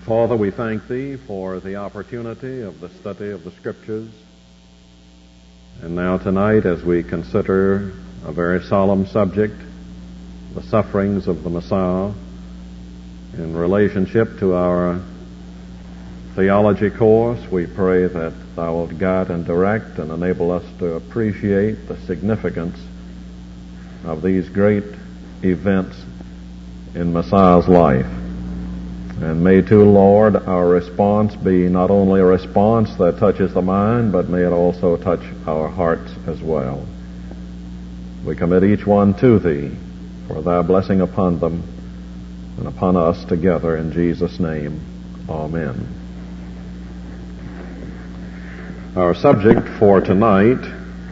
Father, we thank Thee for the opportunity of the study of the Scriptures. And now tonight, as we consider a very solemn subject, the sufferings of the Messiah, in relationship to our theology course, we pray that Thou wilt guide and direct and enable us to appreciate the significance of these great events in Messiah's life. And may too, Lord, our response be not only a response that touches the mind, but may it also touch our hearts as well. We commit each one to Thee for Thy blessing upon them and upon us together in Jesus' name. Amen. Our subject for tonight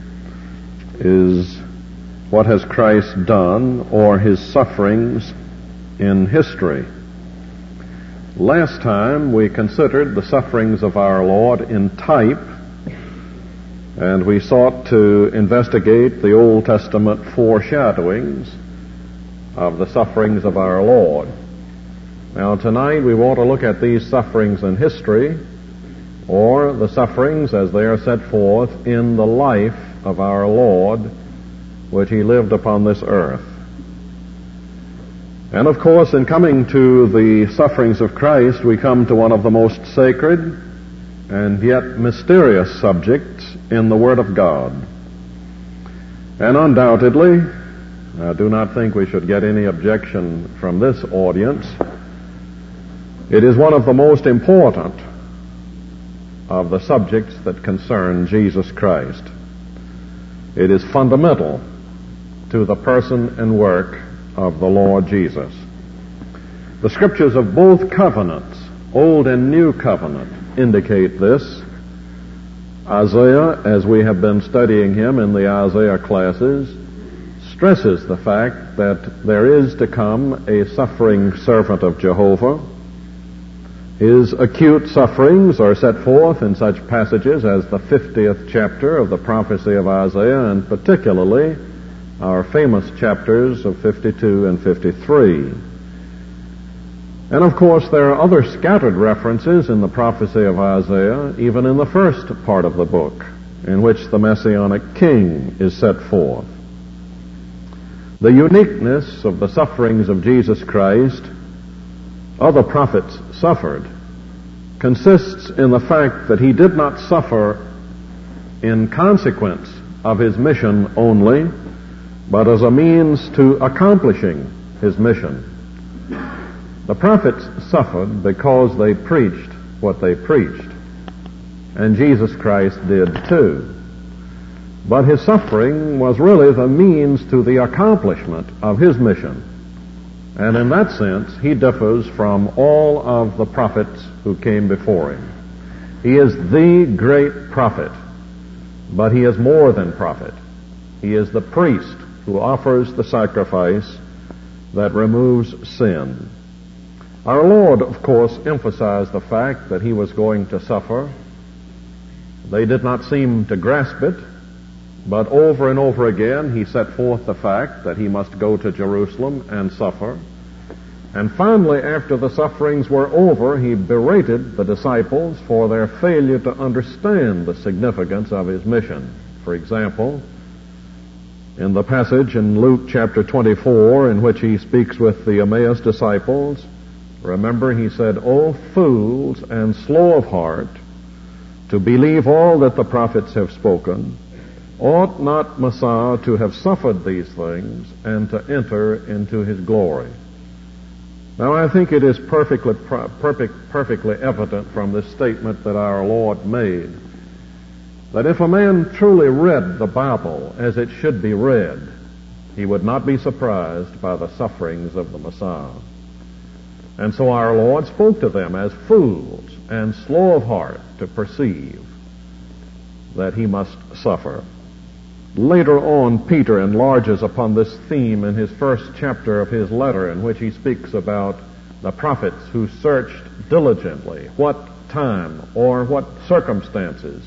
is what has Christ done, or His sufferings in history. Last time we considered the sufferings of our Lord in type, and we sought to investigate the Old Testament foreshadowings of the sufferings of our Lord. Now tonight we want to look at these sufferings in history, or the sufferings as they are set forth in the life of our Lord, which He lived upon this earth. And of course, in coming to the sufferings of Christ, we come to one of the most sacred and yet mysterious subjects in the Word of God. And undoubtedly, I do not think we should get any objection from this audience, it is one of the most important of the subjects that concern Jesus Christ. It is fundamental to the person and work of the Lord Jesus. The Scriptures of both covenants, Old and New Covenant, indicate this. Isaiah, as we have been studying him in the Isaiah classes, stresses the fact that there is to come a suffering servant of Jehovah. His acute sufferings are set forth in such passages as the 50th chapter of the prophecy of Isaiah, and particularly our famous chapters of 52 and 53. And of course there are other scattered references in the prophecy of Isaiah, even in the first part of the book, in which the Messianic King is set forth. The uniqueness of the sufferings of Jesus Christ, other prophets suffered, consists in the fact that He did not suffer in consequence of His mission only, but as a means to accomplishing His mission. The prophets suffered because they preached what they preached, and Jesus Christ did too. But His suffering was really the means to the accomplishment of His mission. And in that sense, He differs from all of the prophets who came before Him. He is the great prophet, but He is more than prophet. He is the priest who offers the sacrifice that removes sin. Our Lord, of course, emphasized the fact that He was going to suffer. They did not seem to grasp it, but over and over again He set forth the fact that He must go to Jerusalem and suffer. And finally, after the sufferings were over, He berated the disciples for their failure to understand the significance of His mission. For example, in the passage in Luke chapter 24 in which He speaks with the Emmaus disciples, remember He said, "O fools and slow of heart, to believe all that the prophets have spoken, ought not Messiah to have suffered these things and to enter into His glory?" Now I think it is perfectly evident from this statement that our Lord made that if a man truly read the Bible as it should be read, he would not be surprised by the sufferings of the Messiah. And so our Lord spoke to them as fools and slow of heart to perceive that He must suffer. Later on, Peter enlarges upon this theme in his first chapter of his letter, in which he speaks about the prophets who searched diligently what time or what circumstances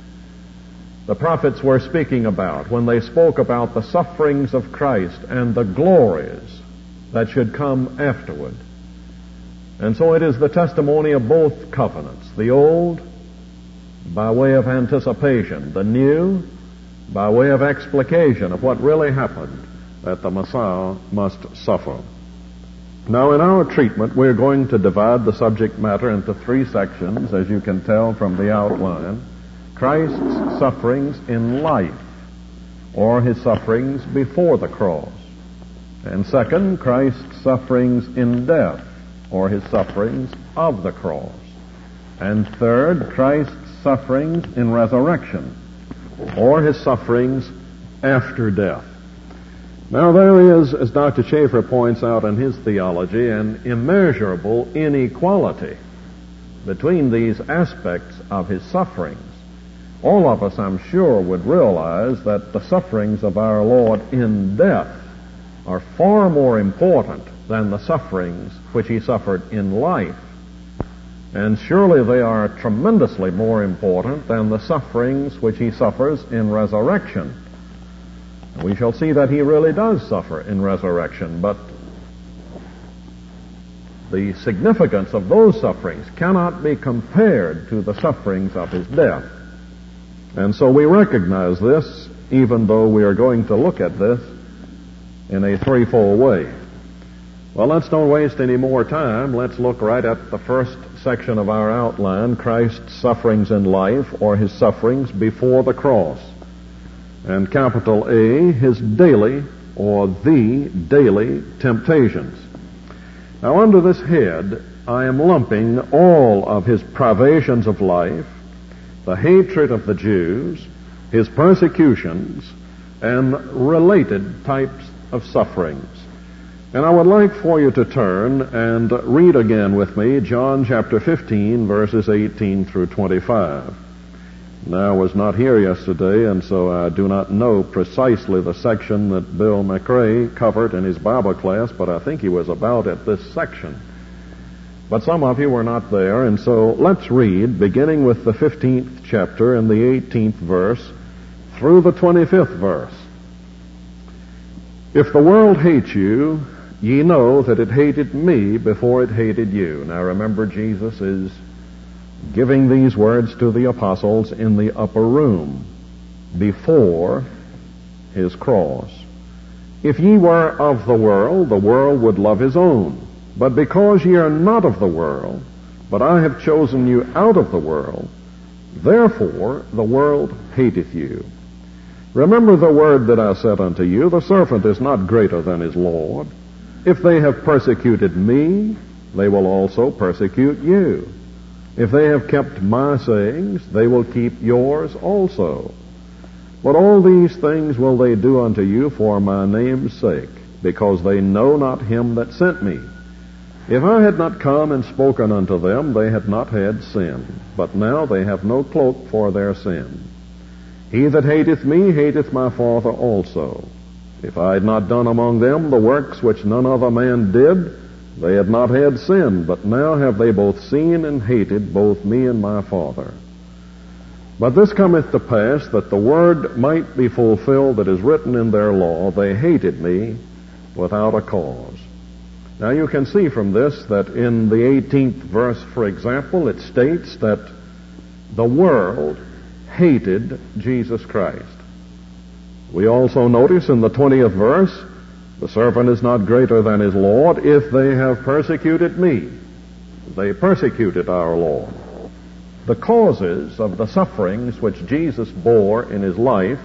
the prophets were speaking about when they spoke about the sufferings of Christ and the glories that should come afterward. And so it is the testimony of both covenants, the old by way of anticipation, the new by way of explication of what really happened, that the Messiah must suffer. Now, in our treatment, we're going to divide the subject matter into three sections, as you can tell from the outline. Christ's sufferings in life, or his sufferings before the cross. And second, Christ's sufferings in death, or his sufferings of the cross. And third, Christ's sufferings in resurrection, or his sufferings after death. Now, there is, as Dr. Schaeffer points out in his theology, an immeasurable inequality between these aspects of his sufferings. All of us, I'm sure, would realize that the sufferings of our Lord in death are far more important than the sufferings which he suffered in life. And surely they are tremendously more important than the sufferings which he suffers in resurrection. We shall see that he really does suffer in resurrection, but the significance of those sufferings cannot be compared to the sufferings of his death. And so we recognize this, even though we are going to look at this in a threefold way. Well, let's don't waste any more time. Let's look right at the first section of our outline, Christ's sufferings in life, or his sufferings before the cross. And capital A, his daily, or the daily temptations. Now, under this head, I am lumping all of his privations of life, the hatred of the Jews, his persecutions, and related types of sufferings. And I would like for you to turn and read again with me John chapter 15, verses 18 through 25. Now, I was not here yesterday, and so I do not know precisely the section that Bill McRae covered in his Bible class, but I think he was about at this section. But some of you were not there, and so let's read, beginning with the 15th chapter and the 18th verse through the 25th verse. If the world hates you, ye know that it hated me before it hated you. Now remember, Jesus is giving these words to the apostles in the upper room before his cross. If ye were of the world would love his own. But because ye are not of the world, but I have chosen you out of the world, therefore the world hateth you. Remember the word that I said unto you, the servant is not greater than his Lord. If they have persecuted me, they will also persecute you. If they have kept my sayings, they will keep yours also. But all these things will they do unto you for my name's sake, because they know not him that sent me. If I had not come and spoken unto them, they had not had sin. But now they have no cloak for their sin. He that hateth me hateth my Father also. If I had not done among them the works which none other man did, they had not had sin, but now have they both seen and hated both me and my Father. But this cometh to pass, that the word might be fulfilled that is written in their law, they hated me without a cause. Now you can see from this that in the 18th verse, for example, it states that the world hated Jesus Christ. We also notice in the 20th verse, the servant is not greater than his Lord. If they have persecuted me, they persecuted our Lord. The causes of the sufferings which Jesus bore in his life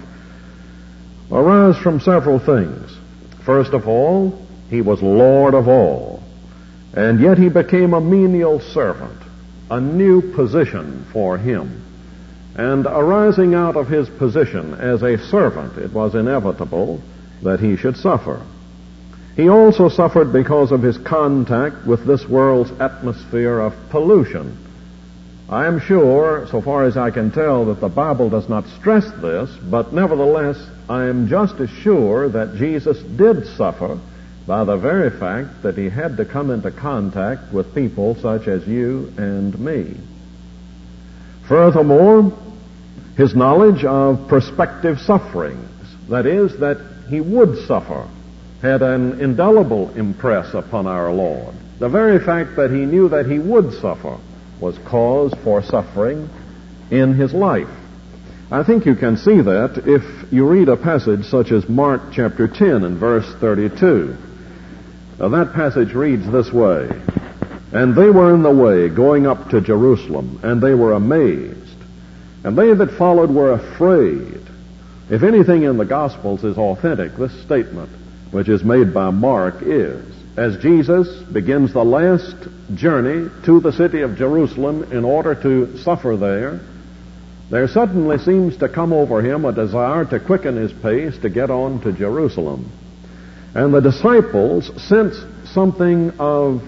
arise from several things. First of all, he was Lord of all, and yet he became a menial servant, a new position for him. And arising out of his position as a servant, it was inevitable that he should suffer. He also suffered because of his contact with this world's atmosphere of pollution. I am sure, so far as I can tell, that the Bible does not stress this, but nevertheless, I am just as sure that Jesus did suffer by the very fact that he had to come into contact with people such as you and me. Furthermore, his knowledge of prospective sufferings, that is, that he would suffer, had an indelible impress upon our Lord. The very fact that he knew that he would suffer was cause for suffering in his life. I think you can see that if you read a passage such as Mark chapter 10 and verse 32. Now that passage reads this way, "And they were in the way, going up to Jerusalem, and they were amazed. And they that followed were afraid." If anything in the Gospels is authentic, this statement, which is made by Mark, is, as Jesus begins the last journey to the city of Jerusalem in order to suffer there suddenly seems to come over him a desire to quicken his pace to get on to Jerusalem. And the disciples sense something of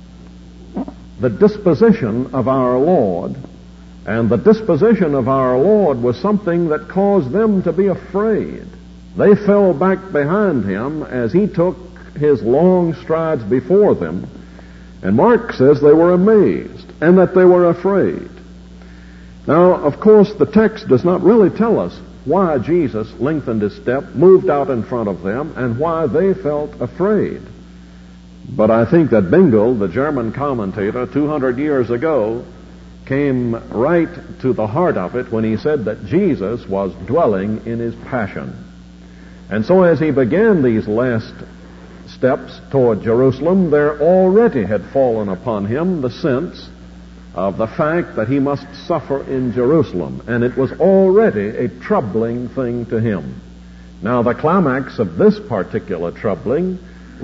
the disposition of our Lord, and the disposition of our Lord was something that caused them to be afraid. They fell back behind him as he took his long strides before them, and Mark says they were amazed and that they were afraid. Now, of course, the text does not really tell us why Jesus lengthened his step, moved out in front of them, and why they felt afraid. But I think that Bengel, the German commentator, 200 years ago, came right to the heart of it when he said that Jesus was dwelling in his passion. And so as he began these last steps toward Jerusalem, there already had fallen upon him the sense of the fact that he must suffer in Jerusalem, and it was already a troubling thing to him. Now, the climax of this particular troubling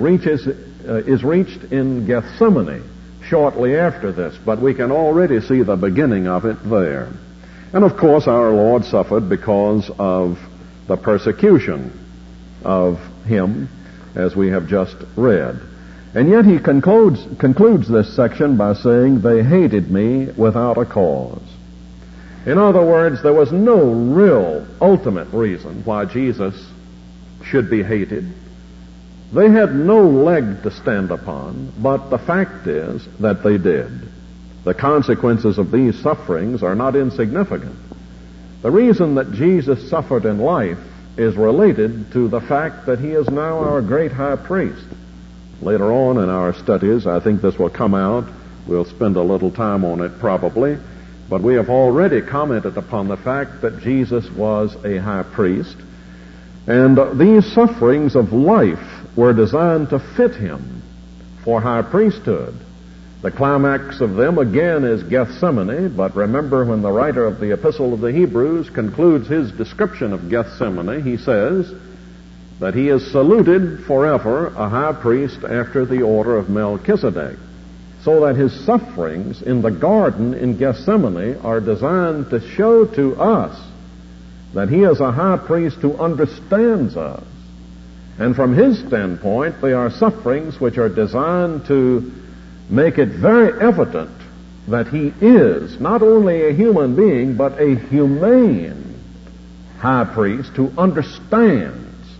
is reached in Gethsemane shortly after this, but we can already see the beginning of it there. And of course, our Lord suffered because of the persecution of him, as we have just read. And yet he concludes this section by saying, "They hated me without a cause." In other words, there was no real ultimate reason why Jesus should be hated. They had no leg to stand upon, but the fact is that they did. The consequences of these sufferings are not insignificant. The reason that Jesus suffered in life is related to the fact that he is now our great high priest. Later on in our studies, I think this will come out. We'll spend a little time on it probably. But we have already commented upon the fact that Jesus was a high priest. And these sufferings of life were designed to fit him for high priesthood. The climax of them again is Gethsemane, but remember when the writer of the Epistle of the Hebrews concludes his description of Gethsemane, he says that he is saluted forever a high priest after the order of Melchizedek, so that his sufferings in the garden in Gethsemane are designed to show to us that he is a high priest who understands us. And from his standpoint, they are sufferings which are designed to make it very evident that he is not only a human being, but a humane high priest who understands.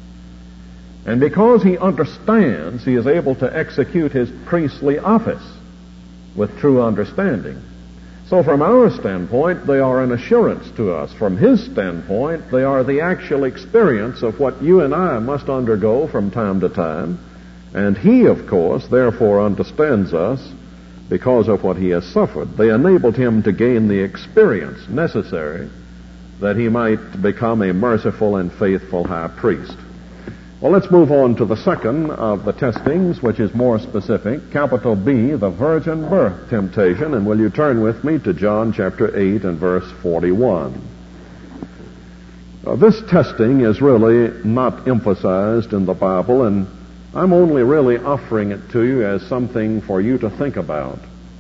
And because he understands, he is able to execute his priestly office with true understanding. So from our standpoint, they are an assurance to us. From his standpoint, they are the actual experience of what you and I must undergo from time to time. And he, of course, therefore understands us because of what he has suffered. They enabled him to gain the experience necessary that he might become a merciful and faithful high priest. Well, let's move on to the second of the testings, which is more specific, capital B, the virgin birth temptation. And will you turn with me to John chapter 8 and verse 41. This testing is really not emphasized in the Bible, and I'm only really offering it to you as something for you to think about.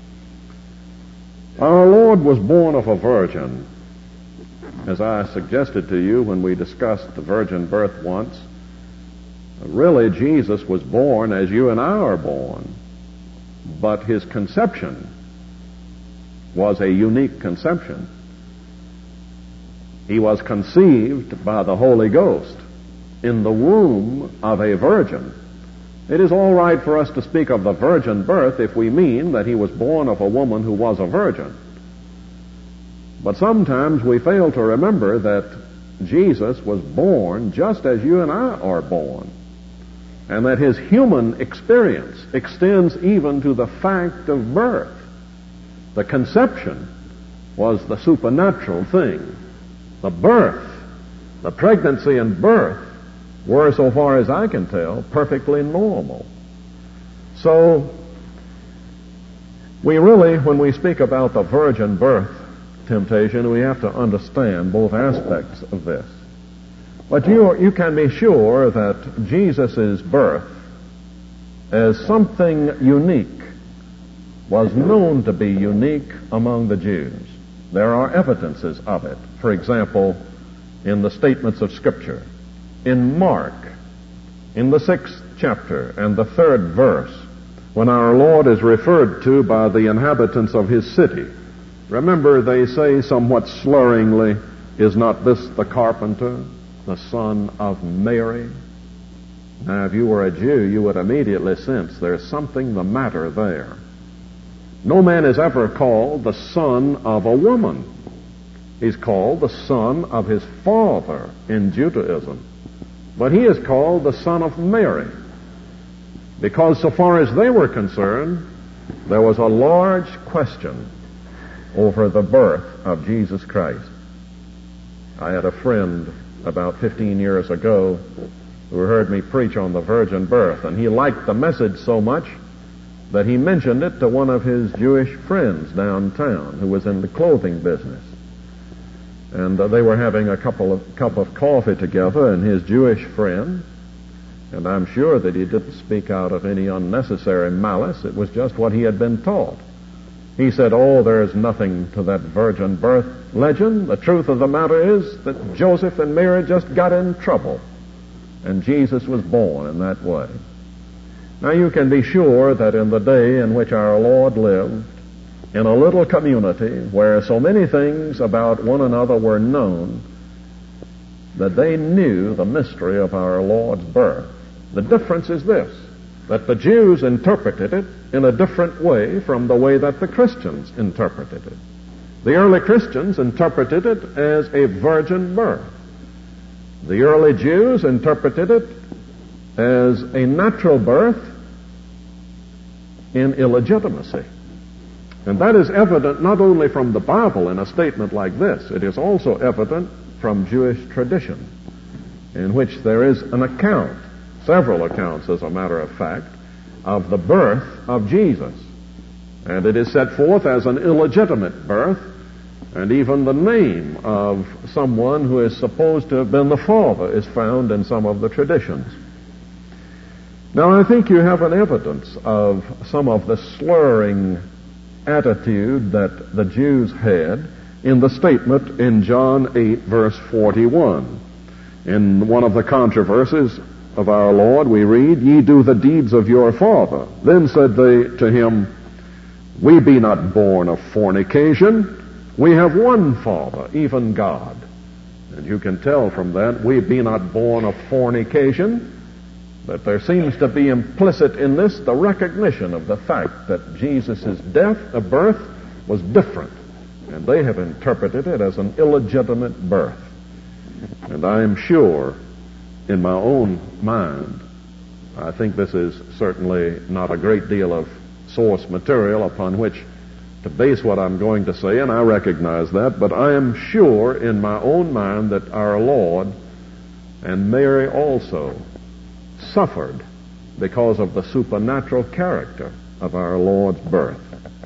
Our Lord was born of a virgin. As I suggested to you when we discussed the virgin birth once, really, Jesus was born as you and I are born, but his conception was a unique conception. He was conceived by the Holy Ghost in the womb of a virgin. It is all right for us to speak of the virgin birth if we mean that he was born of a woman who was a virgin. But sometimes we fail to remember that Jesus was born just as you and I are born. and that his human experience extends even to the fact of birth. The conception was the supernatural thing. The birth, the pregnancy and birth, were, so far as I can tell, perfectly normal. So, we really, when we speak about the virgin birth temptation, we have to understand both aspects of this. But you can be sure that Jesus' birth as something unique was known to be unique among the Jews. There are evidences of it. For example, in the statements of Scripture. In Mark, in the 6th chapter and the 3rd verse, when our Lord is referred to by the inhabitants of his city, remember they say somewhat slurringly, "Is not this the carpenter, the son of Mary?" Now, if you were a Jew, you would immediately sense there's something the matter there. No man is ever called the son of a woman. He's called the son of his father in Judaism. But he is called the son of Mary, because so far as they were concerned, there was a large question over the birth of Jesus Christ. I had a friend about 15 years ago who heard me preach on the virgin birth, and he liked the message so much that he mentioned it to one of his Jewish friends downtown who was in the clothing business. And they were having a cup of coffee together, and his Jewish friend, and I'm sure that he didn't speak out of any unnecessary malice, it was just what he had been taught. He said, "Oh, there's nothing to that virgin birth legend. The truth of the matter is that Joseph and Mary just got in trouble, and Jesus was born in that way." Now you can be sure that in the day in which our Lord lived, in a little community where so many things about one another were known, that they knew the mystery of our Lord's birth. The difference is this, that the Jews interpreted it in a different way from the way that the Christians interpreted it. The early Christians interpreted it as a virgin birth. The early Jews interpreted it as a natural birth in illegitimacy. And that is evident not only from the Bible in a statement like this, it is also evident from Jewish tradition, in which there is an account, several accounts as a matter of fact, of the birth of Jesus. And it is set forth as an illegitimate birth, and even the name of someone who is supposed to have been the father is found in some of the traditions. Now, I think you have an evidence of some of the slurring attitude that the Jews had in the statement in John 8, verse 41. In one of the controversies of our Lord, we read, "Ye do the deeds of your father. Then said they to him, We be not born of fornication. We have one Father, even God." And you can tell from that, we be not born of fornication, that there seems to be implicit in this the recognition of the fact that Jesus' birth was different. And they have interpreted it as an illegitimate birth. And I am sure, in my own mind, I think this is certainly not a great deal of source material upon which to base what I'm going to say, and I recognize that, but I am sure in my own mind that our Lord and Mary also suffered because of the supernatural character of our Lord's birth.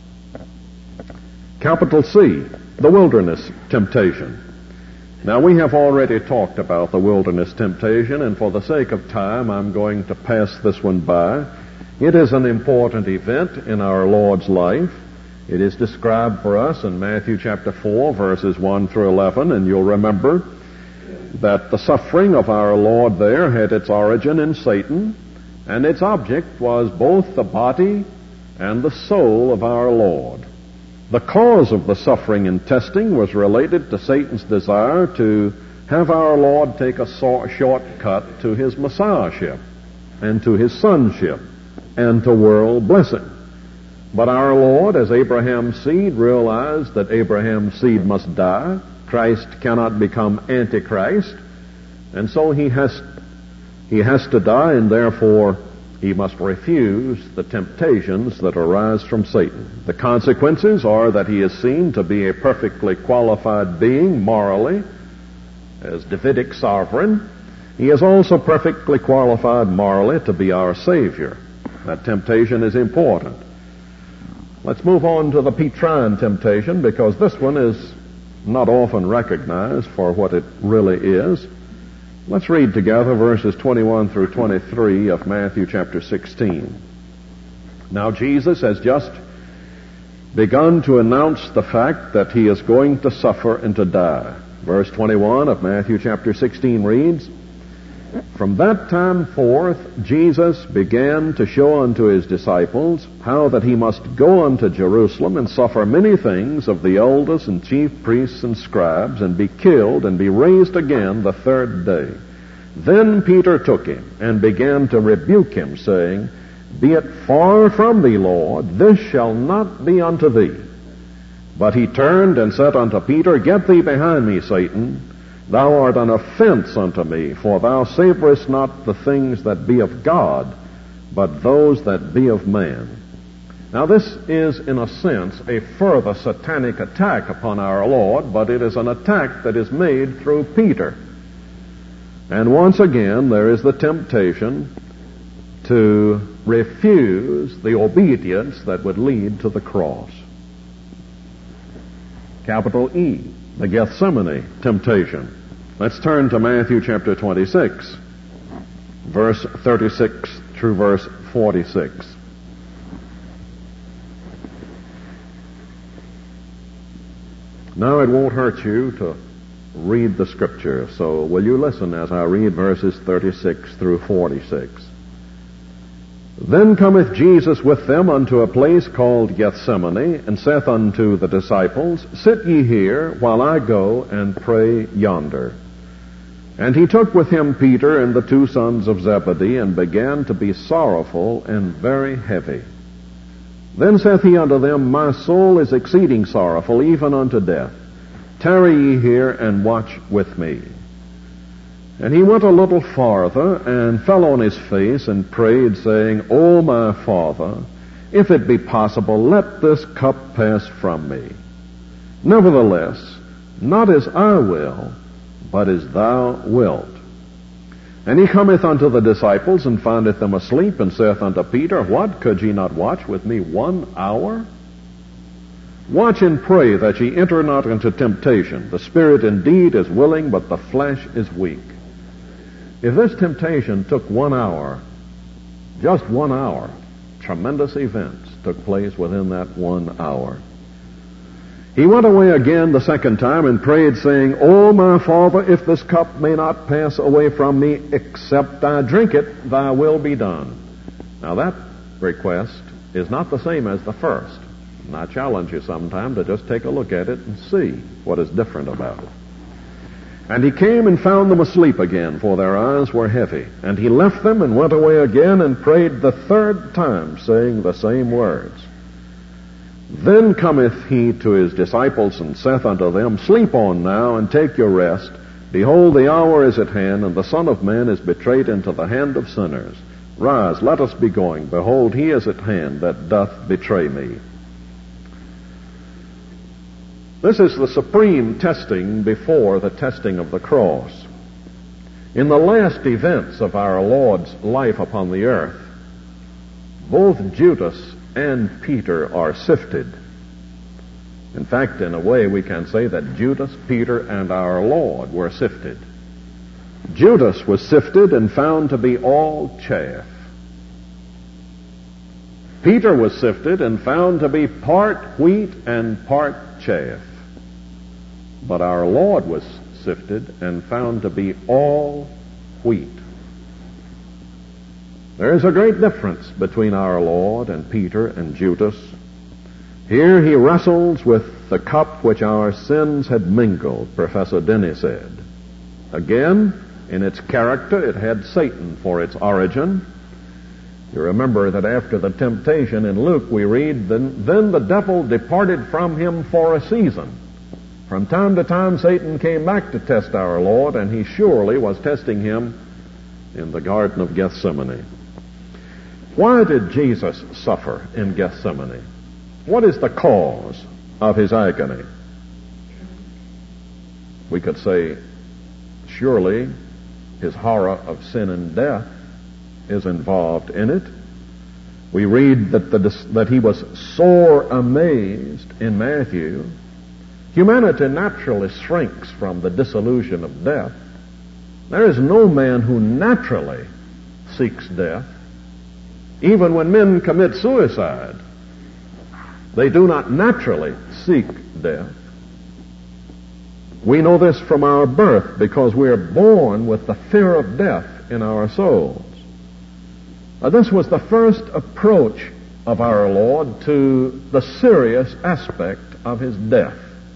Capital C, the wilderness temptation. Now, we have already talked about the wilderness temptation, and for the sake of time, I'm going to pass this one by. It is an important event in our Lord's life. It is described for us in Matthew chapter 4, verses 1 through 11, and you'll remember that the suffering of our Lord there had its origin in Satan, and its object was both the body and the soul of our Lord. The cause of the suffering and testing was related to Satan's desire to have our Lord take a shortcut to his Messiahship and to his sonship and to world blessing. But our Lord, as Abraham's seed, realized that Abraham's seed must die. Christ cannot become Antichrist. And so he has He has to die, and therefore he must refuse the temptations that arise from Satan. The consequences are that he is seen to be a perfectly qualified being morally, as Davidic sovereign. He is also perfectly qualified morally to be our Savior. That temptation is important. Let's move on to the Petrine temptation, because this one is not often recognized for what it really is. Let's read together verses 21 through 23 of Matthew chapter 16. Now Jesus has just begun to announce the fact that he is going to suffer and to die. Verse 21 of Matthew chapter 16 reads, From that time forth Jesus began to show unto his disciples how that he must go unto Jerusalem and suffer many things of the elders and chief priests and scribes, and be killed and be raised again the third day. Then Peter took him and began to rebuke him, saying, Be it far from thee, Lord, this shall not be unto thee. But he turned and said unto Peter, Get thee behind me, Satan. Thou art an offense unto me, for thou savorest not the things that be of God, but those that be of man. Now this is, in a sense, a further satanic attack upon our Lord, but it is an attack that is made through Peter. And once again, there is the temptation to refuse the obedience that would lead to the cross. Capital E, the Gethsemane temptation. Let's turn to Matthew chapter 26, verse 36 through verse 46. Now it won't hurt you to read the scripture, so will you listen as I read verses 36 through 46. Then cometh Jesus with them unto a place called Gethsemane, and saith unto the disciples, Sit ye here, while I go and pray yonder. And he took with him Peter and the two sons of Zebedee, and began to be sorrowful and very heavy. Then saith he unto them, My soul is exceeding sorrowful, even unto death. Tarry ye here, and watch with me. And he went a little farther, and fell on his face, and prayed, saying, O my Father, if it be possible, let this cup pass from me. Nevertheless, not as I will, but as thou wilt. And he cometh unto the disciples, and findeth them asleep, and saith unto Peter, What, could ye not watch with me 1 hour? Watch and pray that ye enter not into temptation. The spirit indeed is willing, but the flesh is weak. If this temptation took 1 hour, just 1 hour, tremendous events took place within that 1 hour. He went away again the second time and prayed, saying, O my Father, if this cup may not pass away from me, except I drink it, thy will be done. Now that request is not the same as the first. And I challenge you sometime to just take a look at it and see what is different about it. And he came and found them asleep again, for their eyes were heavy. And he left them and went away again and prayed the third time, saying the same words. Then cometh he to his disciples, and saith unto them, Sleep on now, and take your rest. Behold, the hour is at hand, and the Son of Man is betrayed into the hand of sinners. Rise, let us be going. Behold, he is at hand that doth betray me. This is the supreme testing before the testing of the cross. In the last events of our Lord's life upon the earth, both Judas and Peter are sifted. In fact, in a way, we can say that Judas, Peter, and our Lord were sifted. Judas was sifted and found to be all chaff. Peter was sifted and found to be part wheat and part chaff. But our Lord was sifted and found to be all wheat. There is a great difference between our Lord and Peter and Judas. Here he wrestles with the cup which our sins had mingled, Professor Denny said. Again, in its character, it had Satan for its origin. You remember that after the temptation in Luke we read, Then the devil departed from him for a season. From time to time Satan came back to test our Lord, and he surely was testing him in the Garden of Gethsemane. Why did Jesus suffer in Gethsemane? What is the cause of his agony? We could say, surely his horror of sin and death is involved in it. We read that he was sore amazed in Matthew. Humanity naturally shrinks from the disillusion of death. There is no man who naturally seeks death. Even when men commit suicide, they do not naturally seek death. We know this from our birth because we are born with the fear of death in our souls. This was the first approach of our Lord to the serious aspect of his death.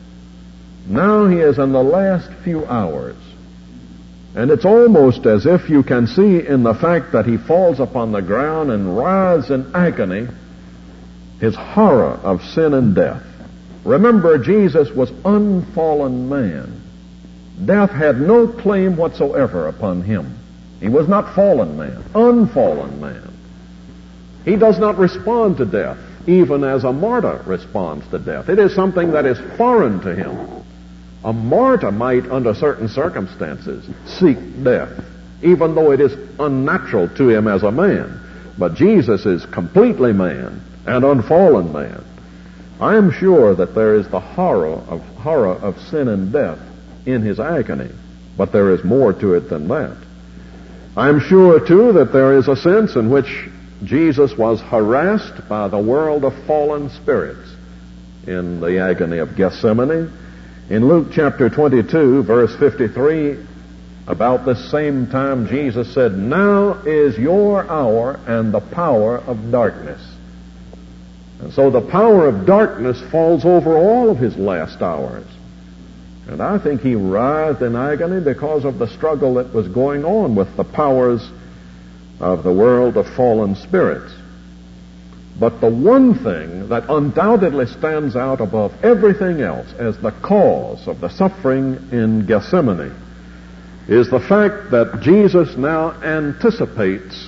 Now he is in the last few hours. And it's almost as if you can see in the fact that he falls upon the ground and writhes in agony his horror of sin and death. Remember, Jesus was unfallen man. Death had no claim whatsoever upon him. He was not fallen man, unfallen man. He does not respond to death, even as a martyr responds to death. It is something that is foreign to him. A martyr might, under certain circumstances, seek death, even though it is unnatural to him as a man. But Jesus is completely man and unfallen man. I am sure that there is the horror of sin and death in his agony, but there is more to it than that. I am sure, too, that there is a sense in which Jesus was harassed by the world of fallen spirits in the agony of Gethsemane. In Luke chapter 22, verse 53, about this same time, Jesus said, "Now is your hour and the power of darkness." And so the power of darkness falls over all of his last hours. And I think he writhed in agony because of the struggle that was going on with the powers of the world of fallen spirits. But the one thing that undoubtedly stands out above everything else as the cause of the suffering in Gethsemane is the fact that Jesus now anticipates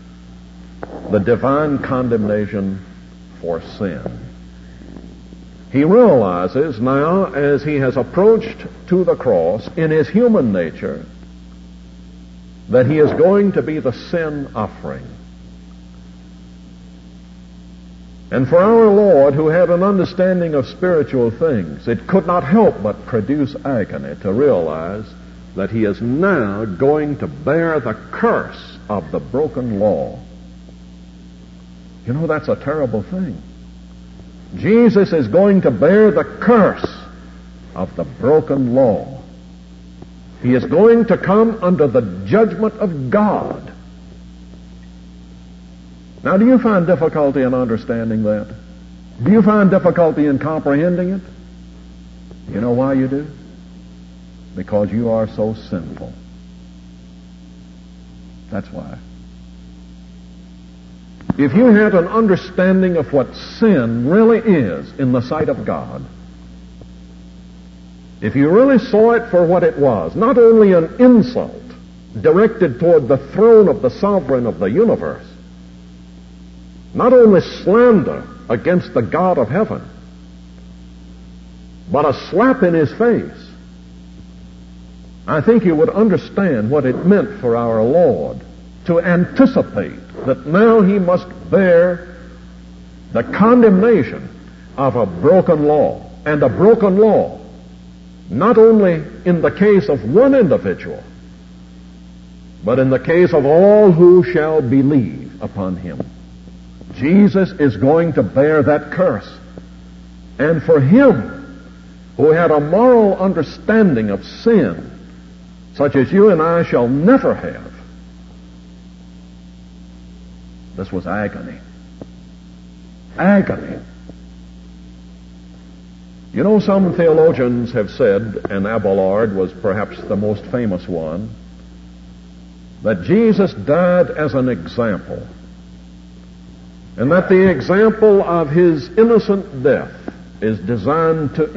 the divine condemnation for sin. He realizes now, as he has approached to the cross in his human nature, that he is going to be the sin offering. And for our Lord, who had an understanding of spiritual things, it could not help but produce agony to realize that he is now going to bear the curse of the broken law. You know, that's a terrible thing. Jesus is going to bear the curse of the broken law. He is going to come under the judgment of God. Now, do you find difficulty in understanding that? Do you find difficulty in comprehending it? You know why you do? Because you are so sinful. That's why. If you had an understanding of what sin really is in the sight of God, if you really saw it for what it was, not only an insult directed toward the throne of the sovereign of the universe, not only slander against the God of heaven, but a slap in his face, I think you would understand what it meant for our Lord to anticipate that now he must bear the condemnation of a broken law. And a broken law, not only in the case of one individual, but in the case of all who shall believe upon him. Jesus is going to bear that curse. And for him, who had a moral understanding of sin, such as you and I shall never have, this was agony. Agony. You know, some theologians have said, and Abelard was perhaps the most famous one, that Jesus died as an example, and that the example of his innocent death is designed to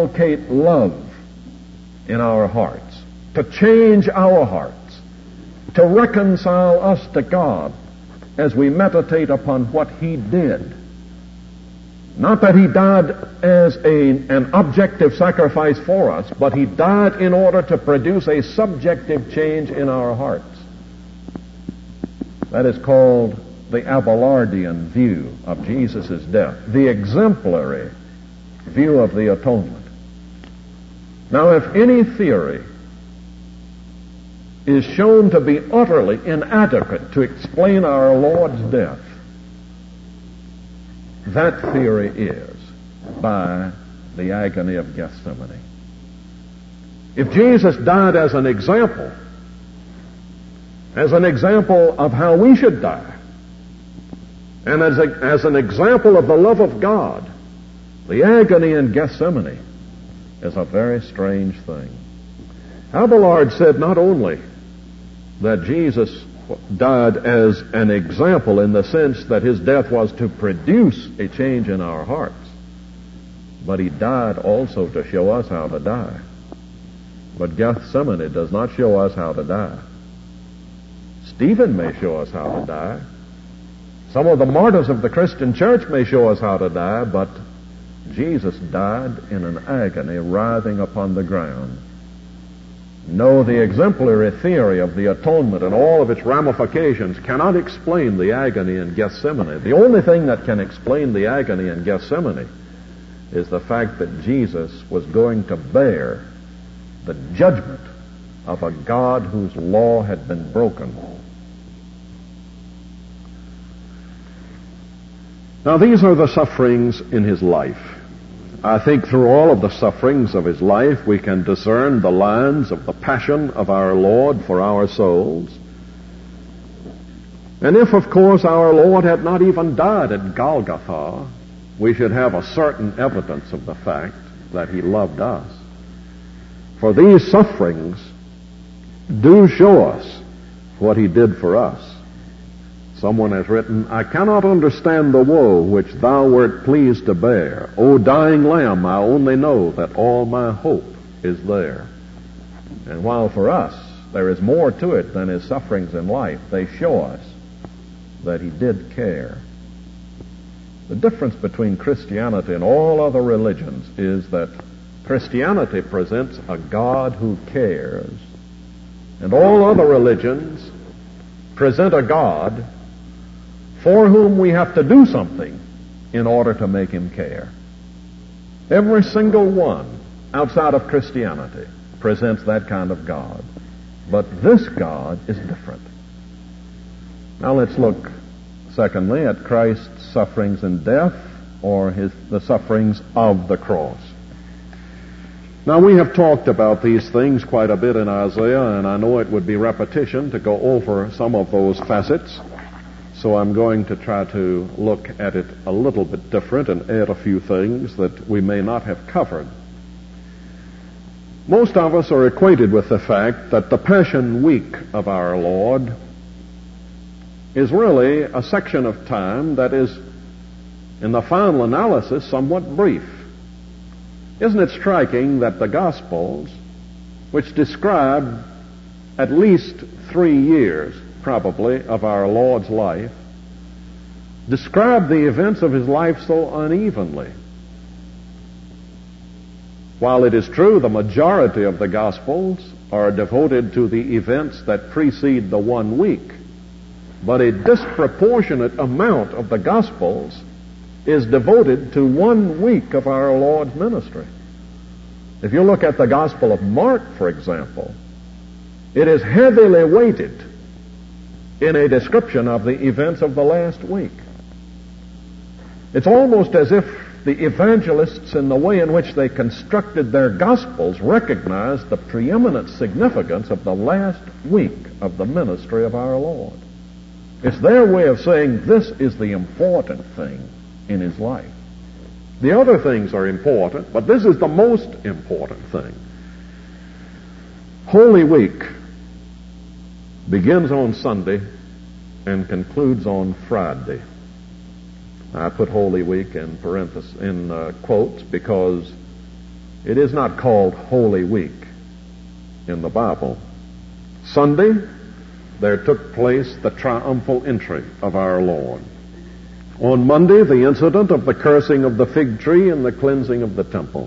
inculcate love in our hearts, to change our hearts, to reconcile us to God as we meditate upon what He did. Not that He died as an objective sacrifice for us, but He died in order to produce a subjective change in our hearts. That is called the Abelardian view of Jesus' death, the exemplary view of the atonement. Now, if any theory is shown to be utterly inadequate to explain our Lord's death, that theory is by the agony of Gethsemane. If Jesus died as an example of how we should die, and as an example of the love of God, the agony in Gethsemane is a very strange thing. Abelard said not only that Jesus died as an example in the sense that His death was to produce a change in our hearts, but He died also to show us how to die. But Gethsemane does not show us how to die. Stephen may show us how to die. Some of the martyrs of the Christian church may show us how to die, but Jesus died in an agony writhing upon the ground. No, the exemplary theory of the atonement and all of its ramifications cannot explain the agony in Gethsemane. The only thing that can explain the agony in Gethsemane is the fact that Jesus was going to bear the judgment of a God whose law had been broken. Now, these are the sufferings in His life. I think through all of the sufferings of His life, we can discern the lines of the passion of our Lord for our souls. And if, of course, our Lord had not even died at Golgotha, we should have a certain evidence of the fact that He loved us. For these sufferings do show us what He did for us. Someone has written, "I cannot understand the woe which Thou wert pleased to bear. O dying Lamb, I only know that all my hope is there." And while for us there is more to it than His sufferings in life, they show us that He did care. The difference between Christianity and all other religions is that Christianity presents a God who cares, and all other religions present a God for whom we have to do something in order to make Him care. Every single one outside of Christianity presents that kind of God. But this God is different. Now let's look, secondly, at Christ's sufferings and death, or the sufferings of the cross. Now, we have talked about these things quite a bit in Isaiah, and I know it would be repetition to go over some of those facets. So I'm going to try to look at it a little bit different and add a few things that we may not have covered. Most of us are acquainted with the fact that the Passion Week of our Lord is really a section of time that is, in the final analysis, somewhat brief. Isn't it striking that the Gospels, which describe at least 3 years, probably, of our Lord's life, describe the events of His life so unevenly? While it is true the majority of the Gospels are devoted to the events that precede the 1 week, but a disproportionate amount of the Gospels is devoted to 1 week of our Lord's ministry. If you look at the Gospel of Mark, for example, it is heavily weighted in a description of the events of the last week. It's almost as if the evangelists, in the way in which they constructed their Gospels, recognized the preeminent significance of the last week of the ministry of our Lord. It's their way of saying this is the important thing in His life. The other things are important, but this is the most important thing. Holy Week begins on Sunday and concludes on Friday. I put Holy Week in parentheses, in quotes, because it is not called Holy Week in the Bible. Sunday there took place the triumphal entry of our Lord. On Monday, the incident of the cursing of the fig tree and the cleansing of the temple.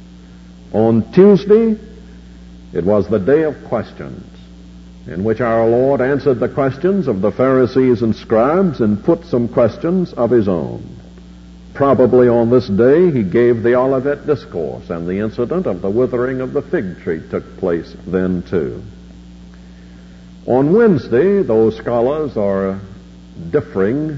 On Tuesday, it was the day of questions, in which our Lord answered the questions of the Pharisees and scribes and put some questions of his own. Probably on this day he gave the Olivet Discourse, and the incident of the withering of the fig tree took place then too. On Wednesday, those scholars are differing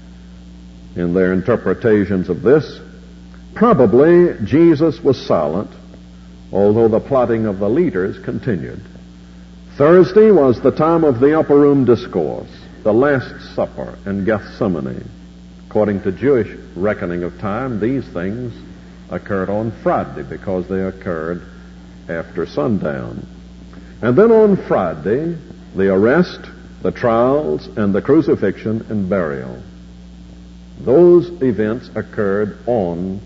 in their interpretations of this. Probably Jesus was silent, although the plotting of the leaders continued. Thursday was the time of the upper room discourse, the Last Supper in Gethsemane. According to Jewish reckoning of time, these things occurred on Friday because they occurred after sundown. And then on Friday, the arrest, the trials, and the crucifixion and burial. Those events occurred on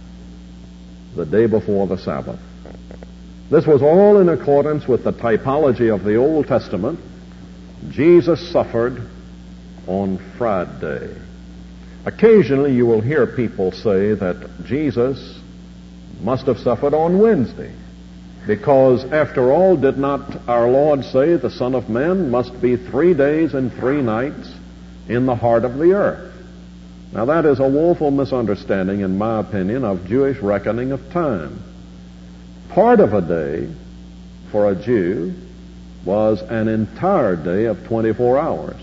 the day before the Sabbath. This was all in accordance with the typology of the Old Testament. Jesus suffered on Friday. Occasionally you will hear people say that Jesus must have suffered on Wednesday, because after all, did not our Lord say the Son of Man must be 3 days and 3 nights in the heart of the earth? Now that is a woeful misunderstanding, in my opinion, of Jewish reckoning of time. Part of a day for a Jew was an entire day of 24 hours.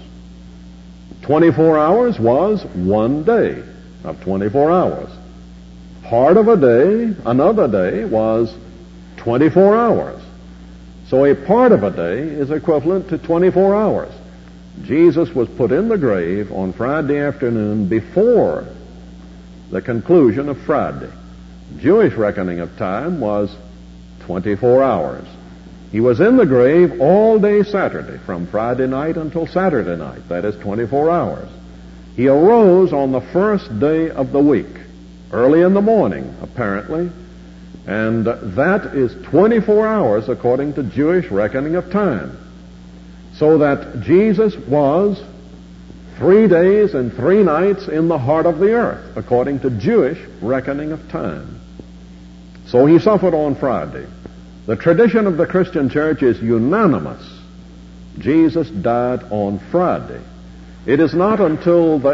24 hours was 1 day of 24 hours. Part of a day, another day, was 24 hours. So a part of a day is equivalent to 24 hours. Jesus was put in the grave on Friday afternoon before the conclusion of Friday. Jewish reckoning of time was 24 hours. He was in the grave all day Saturday, from Friday night until Saturday night. That is 24 hours. He arose on the first day of the week, early in the morning, apparently, and that is 24 hours according to Jewish reckoning of time. So that Jesus was 3 days and 3 nights in the heart of the earth, according to Jewish reckoning of time. So he suffered on Friday. The tradition of the Christian church is unanimous. Jesus died on Friday. It is not until the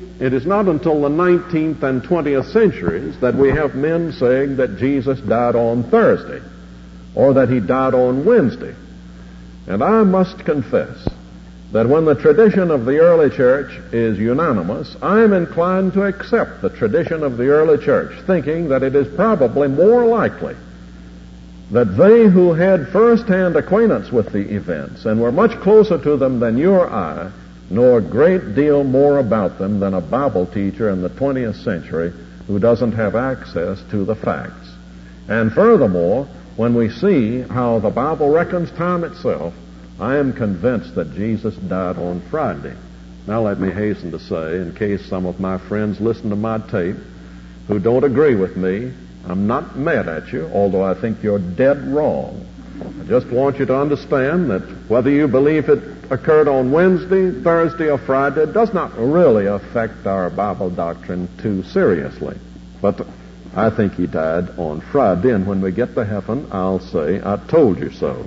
19th and 20th centuries that we have men saying that Jesus died on Thursday or that he died on Wednesday. And I must confess that when the tradition of the early church is unanimous, I am inclined to accept the tradition of the early church, thinking that it is probably more likely that they who had first-hand acquaintance with the events and were much closer to them than you or I know a great deal more about them than a Bible teacher in the 20th century who doesn't have access to the facts. And furthermore, when we see how the Bible reckons time itself, I am convinced that Jesus died on Friday. Now let me hasten to say, in case some of my friends listen to my tape who don't agree with me, I'm not mad at you, although I think you're dead wrong. I just want you to understand that whether you believe it occurred on Wednesday, Thursday, or Friday does not really affect our Bible doctrine too seriously. But I think he died on Friday, and when we get to heaven, I'll say, I told you so.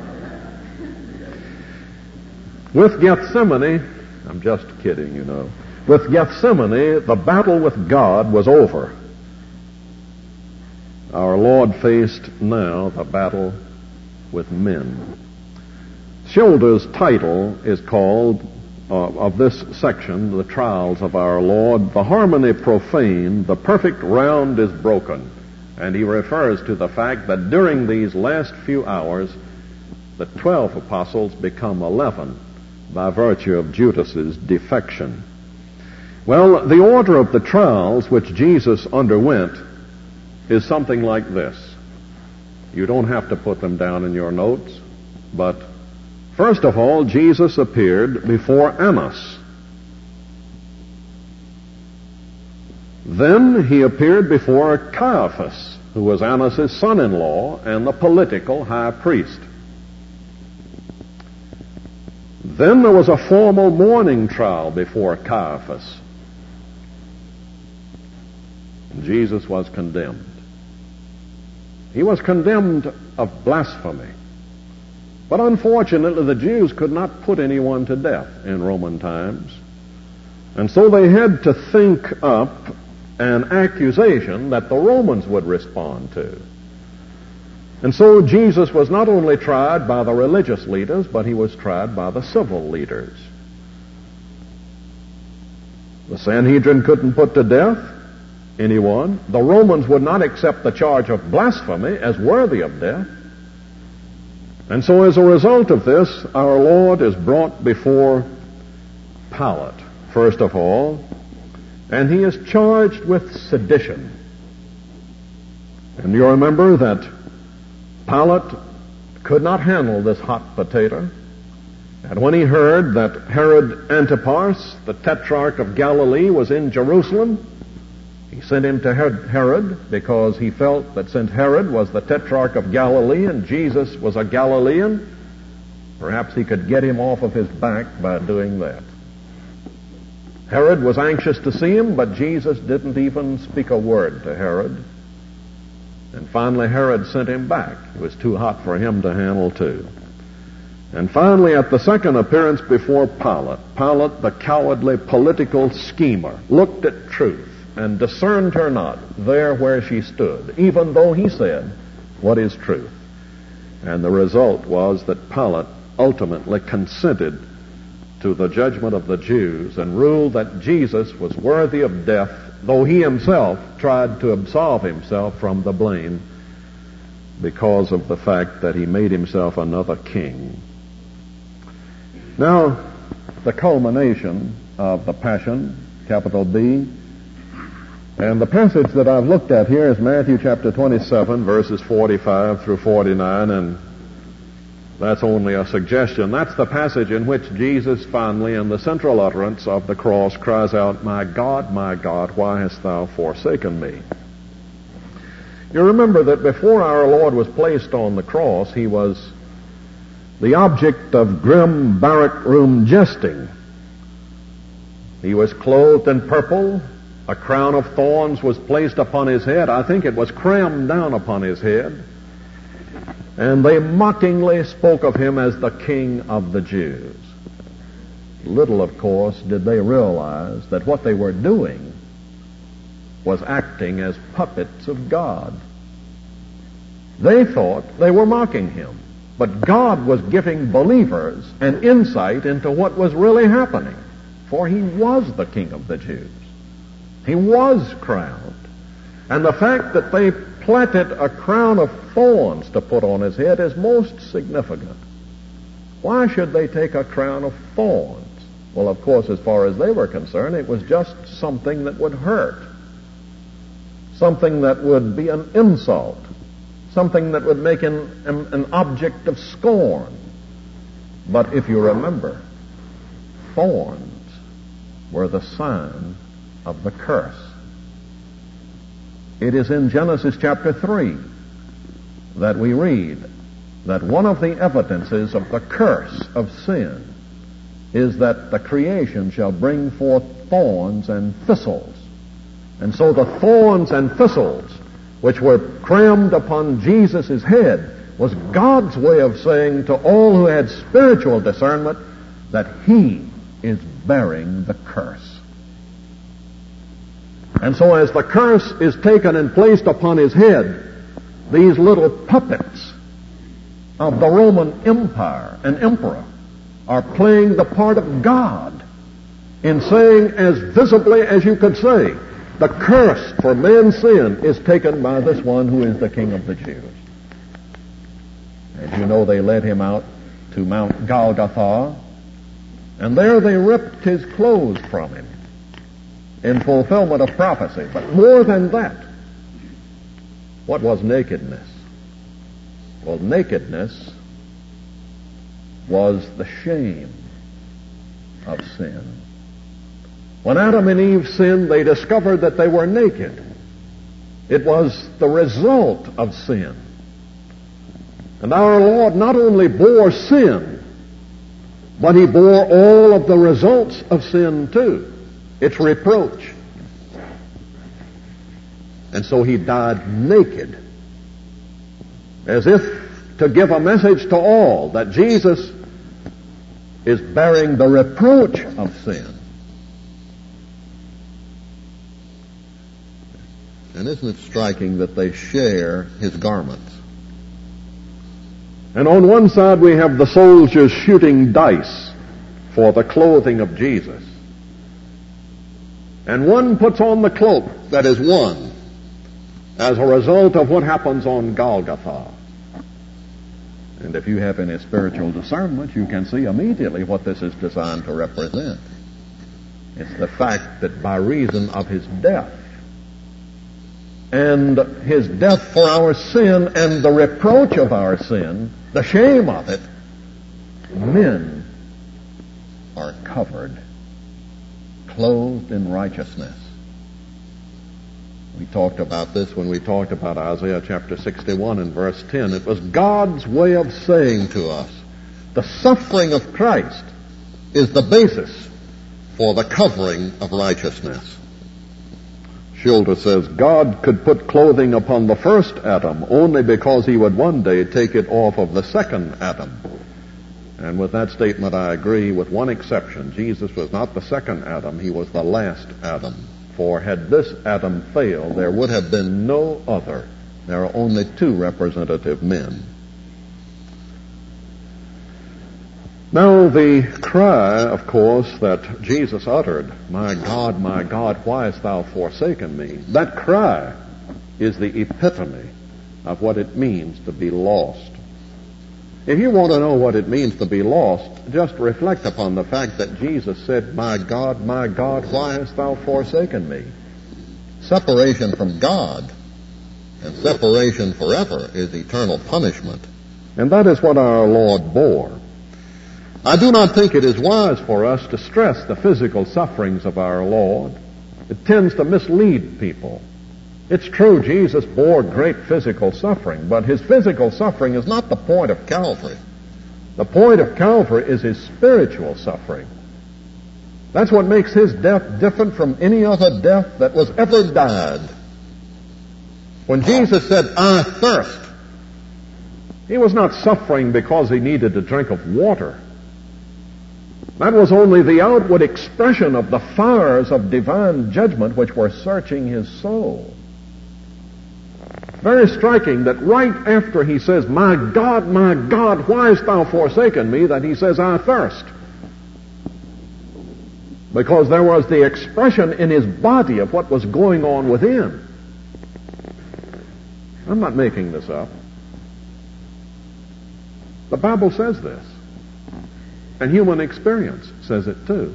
With Gethsemane, I'm just kidding, you know. With Gethsemane, the battle with God was over. Our Lord faced now the battle with men. Schilder's title is called, of this section, The Trials of Our Lord, The Harmony Profaned, The Perfect Round is Broken. And he refers to the fact that during these last few hours, the 12 apostles become 11 by virtue of Judas's defection. Well, the order of the trials which Jesus underwent is something like this. You don't have to put them down in your notes, but first of all, Jesus appeared before Annas. Then he appeared before Caiaphas, who was Annas' son-in-law and the political high priest. Then there was a formal mourning trial before Caiaphas. Jesus was condemned. He was condemned of blasphemy. But unfortunately, the Jews could not put anyone to death in Roman times. And so they had to think up an accusation that the Romans would respond to. And so Jesus was not only tried by the religious leaders, but he was tried by the civil leaders. The Sanhedrin couldn't put to death anyone. The Romans would not accept the charge of blasphemy as worthy of death. And so as a result of this, our Lord is brought before Pilate, first of all, and he is charged with sedition. And you remember that Pilate could not handle this hot potato. And when he heard that Herod Antipas, the tetrarch of Galilee, was in Jerusalem, he sent him to Herod because he felt that since Herod was the tetrarch of Galilee and Jesus was a Galilean, perhaps he could get him off of his back by doing that. Herod was anxious to see him, but Jesus didn't even speak a word to Herod. And finally Herod sent him back. It was too hot for him to handle too. And finally, at the second appearance before Pilate, Pilate, the cowardly political schemer, looked at truth and discerned her not there where she stood, even though he said, "What is truth?" And the result was that Pilate ultimately consented to the judgment of the Jews and ruled that Jesus was worthy of death, though he himself tried to absolve himself from the blame because of the fact that he made himself another king. Now, the culmination of the Passion, capital B, and the passage that I've looked at here is Matthew chapter 27, verses 45 through 49, and that's only a suggestion. That's the passage in which Jesus finally, in the central utterance of the cross, cries out, my God, why hast thou forsaken me?" You remember that before our Lord was placed on the cross, he was the object of grim barrack room jesting. He was clothed in purple. A crown of thorns was placed upon his head. I think it was crammed down upon his head. And they mockingly spoke of him as the King of the Jews. Little, of course, did they realize that what they were doing was acting as puppets of God. They thought they were mocking him, but God was giving believers an insight into what was really happening, for he was the King of the Jews. He was crowned. And the fact that they planted a crown of thorns to put on his head is most significant. Why should they take a crown of thorns? Well, of course, as far as they were concerned, it was just something that would hurt, something that would be an insult, something that would make an object of scorn. But if you remember, thorns were the sign of the curse. It is in Genesis chapter 3 that we read that one of the evidences of the curse of sin is that the creation shall bring forth thorns and thistles. And so the thorns and thistles which were crammed upon Jesus' head was God's way of saying to all who had spiritual discernment that he is bearing the curse. And so as the curse is taken and placed upon his head, these little puppets of the Roman Empire and emperor are playing the part of God in saying as visibly as you could say, the curse for man's sin is taken by this one who is the King of the Jews. As you know, they led him out to Mount Golgotha, and there they ripped his clothes from him in fulfillment of prophecy. But more than that, what was nakedness? Well, nakedness was the shame of sin. When Adam and Eve sinned, they discovered that they were naked. It was the result of sin. And our Lord not only bore sin, But he bore all of the results of sin too. Its reproach. And so he died naked, as if to give a message to all that Jesus is bearing the reproach of sin. And isn't it striking that they share his garments? And on one side we have the soldiers shooting dice for the clothing of Jesus. And one puts on the cloak that is won as a result of what happens on Golgotha. And if you have any spiritual discernment, you can see immediately what this is designed to represent. It's the fact that by reason of his death, and his death for our sin and the reproach of our sin, the shame of it, men are covered, clothed in righteousness. We talked about this when we talked about Isaiah chapter 61 and verse 10. It was God's way of saying to us, the suffering of Christ is the basis for the covering of righteousness. Schulter says God could put clothing upon the first Adam only because he would one day take it off of the second Adam. And with that statement I agree, with one exception. Jesus was not the second Adam, he was the last Adam. For had this Adam failed, there would have been no other. There are only two representative men. Now the cry, of course, that Jesus uttered, my God, why hast thou forsaken me? That cry is the epitome of what it means to be lost. If you want to know what it means to be lost, just reflect upon the fact that Jesus said, my God, why hast thou forsaken me? Separation from God and separation forever is eternal punishment. And that is what our Lord bore. I do not think it is wise for us to stress the physical sufferings of our Lord. It tends to mislead people. It's true, Jesus bore great physical suffering, but his physical suffering is not the point of Calvary. The point of Calvary is his spiritual suffering. That's what makes his death different from any other death that was ever died. When Jesus said, I thirst, he was not suffering because he needed a drink of water. That was only the outward expression of the fires of divine judgment which were searching his soul. Very striking that right after he says, my God, why hast thou forsaken me, that he says, I thirst. Because there was the expression in his body of what was going on within. I'm not making this up. The Bible says this. And human experience says it too.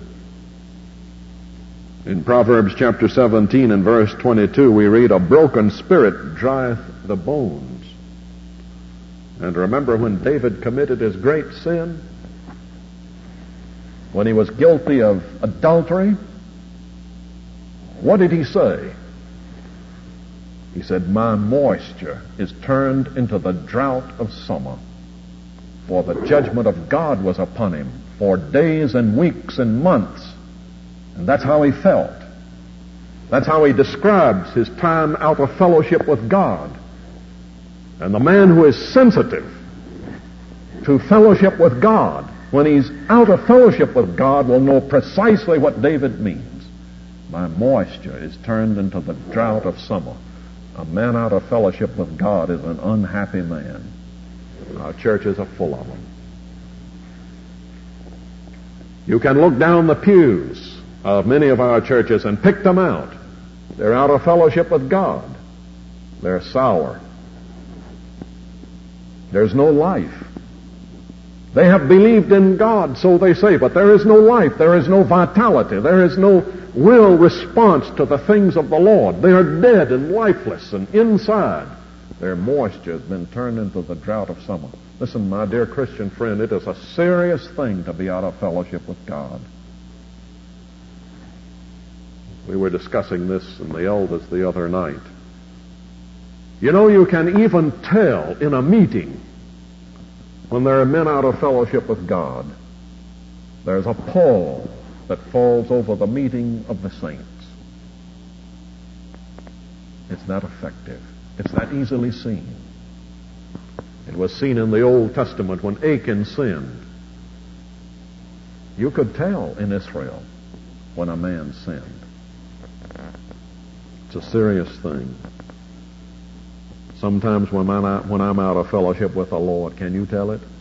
In Proverbs chapter 17 and verse 22 we read, a broken spirit drieth the bones. And remember when David committed his great sin? When he was guilty of adultery? What did he say? He said, my moisture is turned into the drought of summer. For the judgment of God was upon him for days and weeks and months. And that's how he felt. That's how he describes his time out of fellowship with God. And the man who is sensitive to fellowship with God, when he's out of fellowship with God, will know precisely what David means. My moisture is turned into the drought of summer. A man out of fellowship with God is an unhappy man. Our churches are full of them. You can look down the pews of many of our churches and pick them out. They're out of fellowship with God. They're sour. There's no life. They have believed in God, so they say, but there is no life. There is no vitality. There is no real response to the things of the Lord. They are dead and lifeless, and inside their moisture has been turned into the drought of summer. Listen, my dear Christian friend, it is a serious thing to be out of fellowship with God. We were discussing this in the elders the other night. You know, you can even tell in a meeting when there are men out of fellowship with God. There's a pall that falls over the meeting of the saints. It's that effective. It's that easily seen. It was seen in the Old Testament when Achan sinned. You could tell in Israel when a man sinned. It's a serious thing. Sometimes when I'm out of fellowship with the Lord, can you tell it?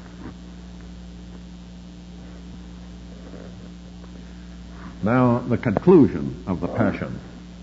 Now, the conclusion of the Passion.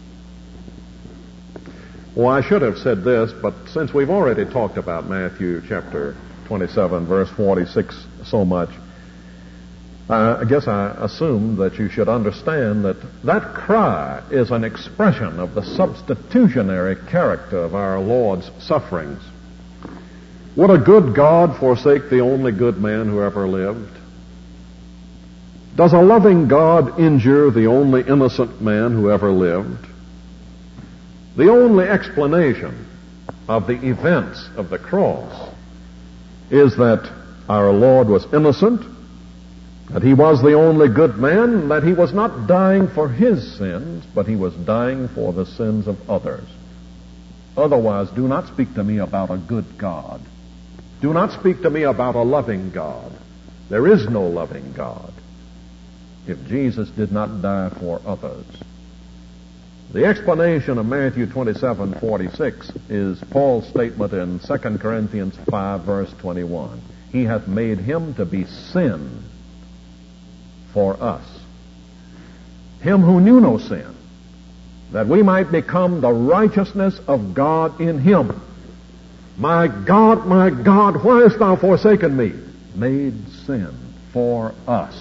Well, I should have said this, but since we've already talked about Matthew chapter 27, verse 46 so much, I guess I assume that you should understand that that cry is an expression of the substitutionary character of our Lord's sufferings. Would a good God forsake the only good man who ever lived? Does a loving God injure the only innocent man who ever lived? The only explanation of the events of the cross is that our Lord was innocent, that he was the only good man, that he was not dying for his sins, but he was dying for the sins of others. Otherwise, do not speak to me about a good God. Do not speak to me about a loving God. There is no loving God if Jesus did not die for others. The explanation of Matthew 27:46 is Paul's statement in 2 Corinthians 5, verse 21. He hath made him to be sin for us, him who knew no sin, that we might become the righteousness of God in him. My God, why hast thou forsaken me? Made sin for us.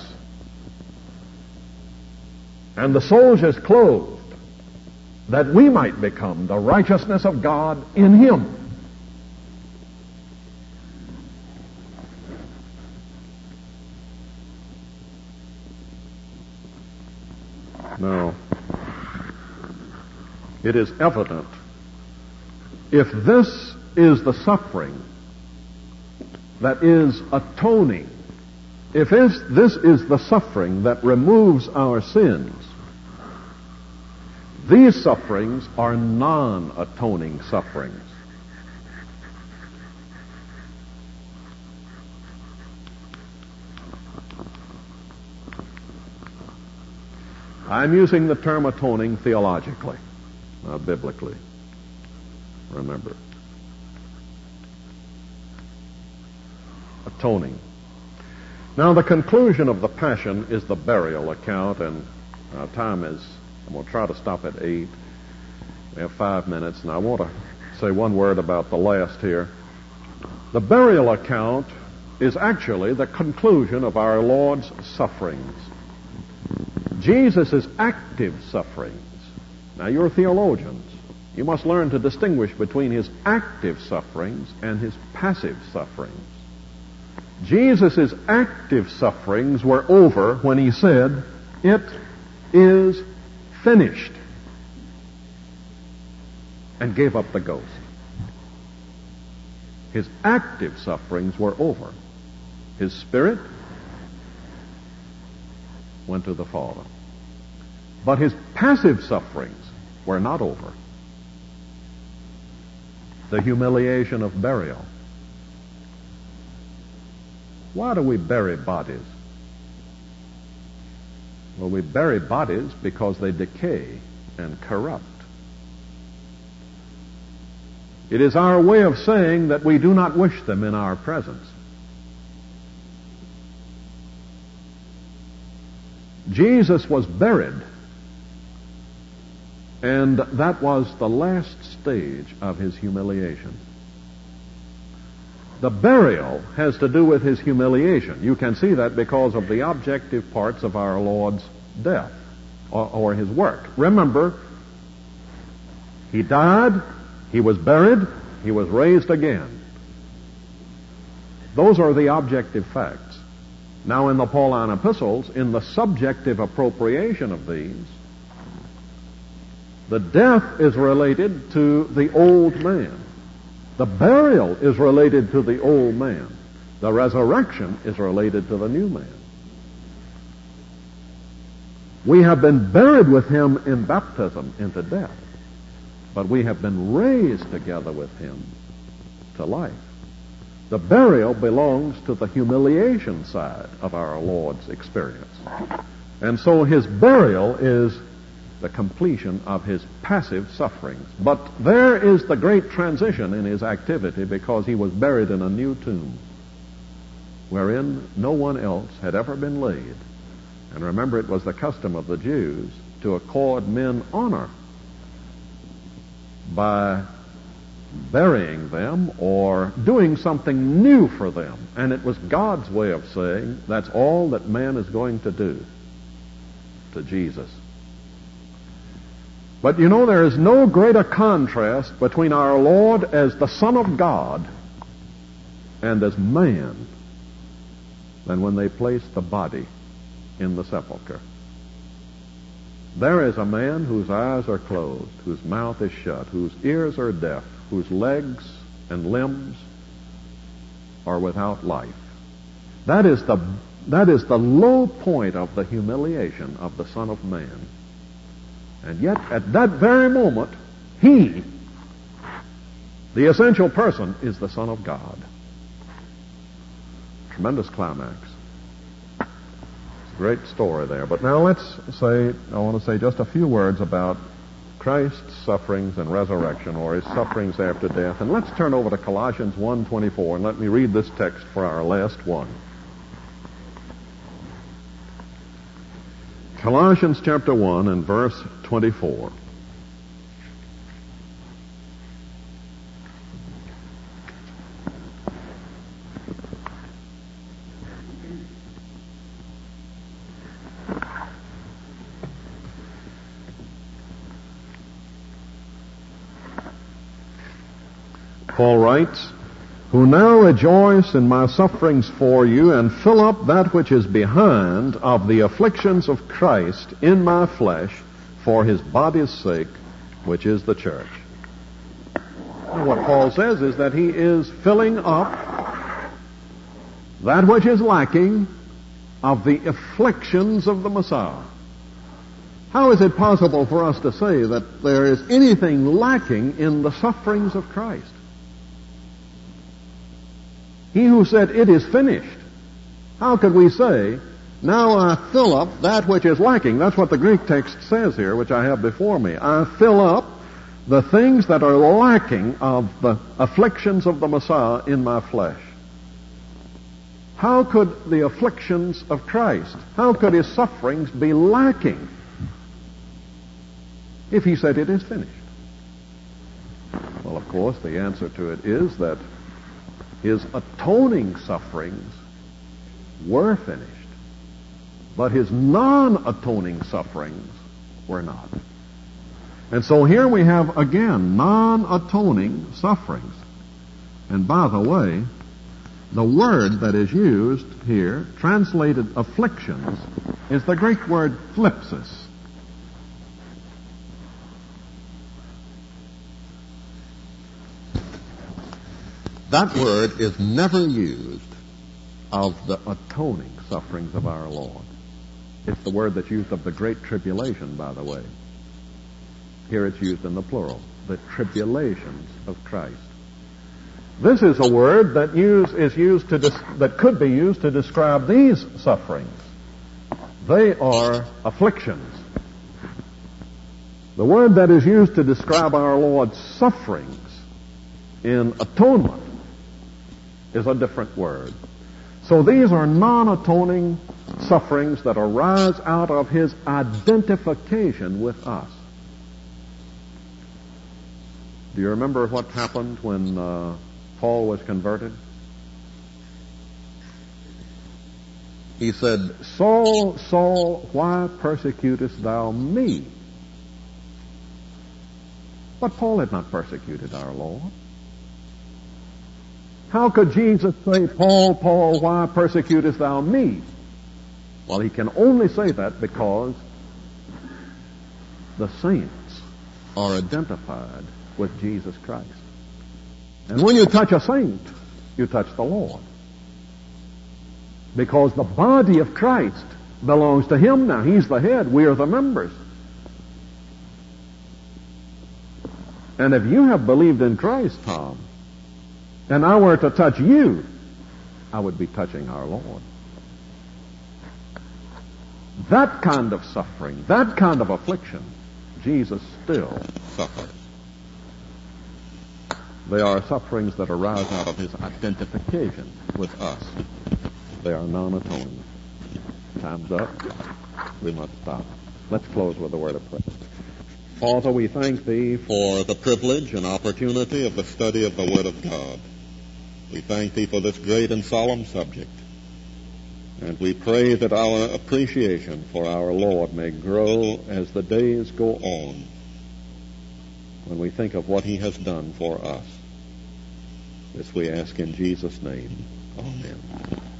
And the soldiers clothed, that we might become the righteousness of God in him. Now, it is evident, if this is the suffering that is atoning, if this is the suffering that removes our sins, these sufferings are non-atoning sufferings. I'm using the term atoning theologically, not biblically. Remember. Atoning. Now, the conclusion of the Passion is the burial account, and our time is, I'm going to try to stop at 8. We have 5 minutes, and I want to say one word about the last here. The burial account is actually the conclusion of our Lord's sufferings. Jesus' active sufferings. Now, you're theologians. You must learn to distinguish between his active sufferings and his passive sufferings. Jesus' active sufferings were over when he said, "It is finished," and gave up the ghost. His active sufferings were over. His spirit went to the Father. But his passive sufferings were not over. The humiliation of burial. Why do we bury bodies? Well, we bury bodies because they decay and corrupt. It is our way of saying that we do not wish them in our presence. Jesus was buried, and that was the last stage of his humiliation. The burial has to do with his humiliation. You can see that because of the objective parts of our Lord's death or his work. Remember, he died, he was buried, he was raised again. Those are the objective facts. Now, in the Pauline epistles, in the subjective appropriation of these, the death is related to the old man. The burial is related to the old man. The resurrection is related to the new man. We have been buried with him in baptism into death, but we have been raised together with him to life. The burial belongs to the humiliation side of our Lord's experience. And so his burial is the completion of his passive sufferings. But there is the great transition in his activity, because he was buried in a new tomb wherein no one else had ever been laid. And remember, it was the custom of the Jews to accord men honor by burying them or doing something new for them. And it was God's way of saying, that's all that man is going to do to Jesus. But you know, there is no greater contrast between our Lord as the Son of God and as man than when they placed the body in the sepulcher. There is a man whose eyes are closed, whose mouth is shut, whose ears are deaf, whose legs and limbs are without life. That is the low point of the humiliation of the Son of Man. And yet, at that very moment, he, the essential person, is the Son of God. Tremendous climax. It's a great story there. But now I want to say just a few words about Christ's sufferings and resurrection, or his sufferings after death. And let's turn over to Colossians 1:24, and let me read this text for our last one. Colossians chapter 1 and verse 24. Paul writes, who now rejoice in my sufferings for you, and fill up that which is behind of the afflictions of Christ in my flesh for his body's sake, which is the church. And what Paul says is that he is filling up that which is lacking of the afflictions of the Messiah. How is it possible for us to say that there is anything lacking in the sufferings of Christ? He who said, it is finished. How could we say, now I fill up that which is lacking? That's what the Greek text says here, which I have before me. I fill up the things that are lacking of the afflictions of the Messiah in my flesh. How could the afflictions of Christ, how could his sufferings be lacking if he said it is finished? Well, of course, the answer to it is that his atoning sufferings were finished, but his non-atoning sufferings were not. And so here we have again non-atoning sufferings. And by the way, the word that is used here, translated afflictions, is the Greek word thlipsis. That word is never used of the atoning sufferings of our Lord. It's the word that's used of the great tribulation, by the way. Here it's used in the plural, the tribulations of Christ. This is a word that that could be used to describe these sufferings. They are afflictions. The word that is used to describe our Lord's sufferings in atonement is a different word. So these are non-atoning sufferings that arise out of his identification with us. Do you remember what happened when Paul was converted? He said, Saul, Saul, why persecutest thou me? But Paul had not persecuted our Lord. How could Jesus say, Paul, Paul, why persecutest thou me? Well, he can only say that because the saints are identified with Jesus Christ. And when you touch a saint, you touch the Lord. Because the body of Christ belongs to him now. He's the head. We are the members. And if you have believed in Christ, Tom, and I were to touch you, I would be touching our Lord. That kind of suffering, that kind of affliction, Jesus still suffers. They are sufferings that arise out of his identification with us. They are non-atoning. Time's up. We must stop. Let's close with a word of prayer. Father, we thank thee for the privilege and opportunity of the study of the Word of God. We thank thee for this great and solemn subject. And we pray that our appreciation for our Lord may grow as the days go on when we think of what he has done for us. This we ask in Jesus' name. Amen.